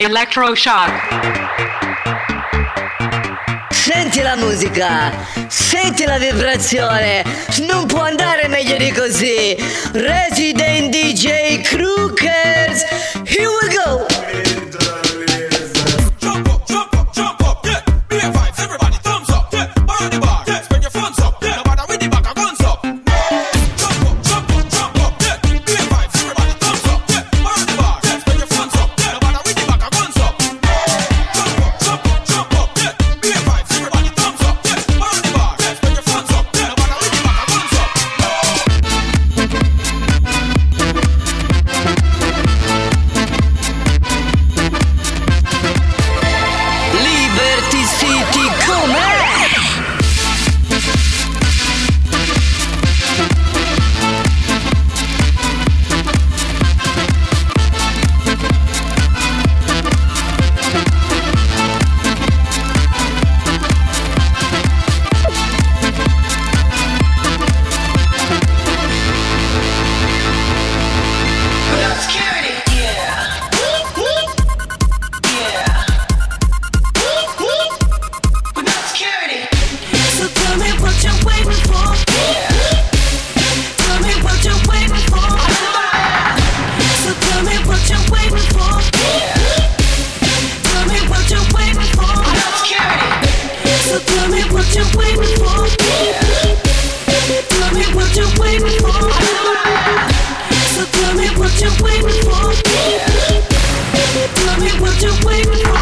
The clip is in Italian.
Electroshock. Senti la musica, senti la vibrazione, non può andare meglio di così. Resident DJ Crookers, here we go. Tell me what you're waiting for.